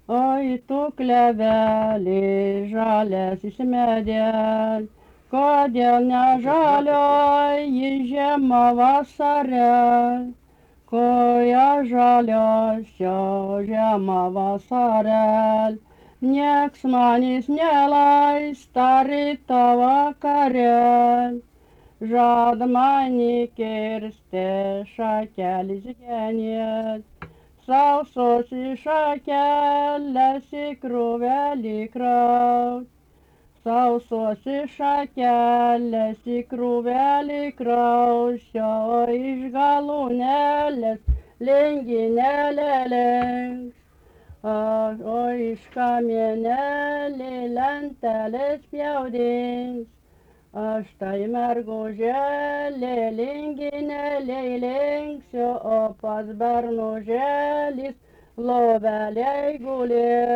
Oi, tu kleveli, žaliasis medel, kodėl nežalioji žiema vasare? Koja žaliosio žiema vasarel, nieks manis neleista ryto vakarel. Žada mani kirsti šakelis genės, sausos į šakelės į krūvelį kraut. Sausos į šakelės į krūvelį krausio, iš galūnėlės linginėlė lenks. O iš kamienėlį lentelės pjaudins. Aš tai mergužėlė linginėlė linksiu, o pas bernužėlis lovelėj gulės.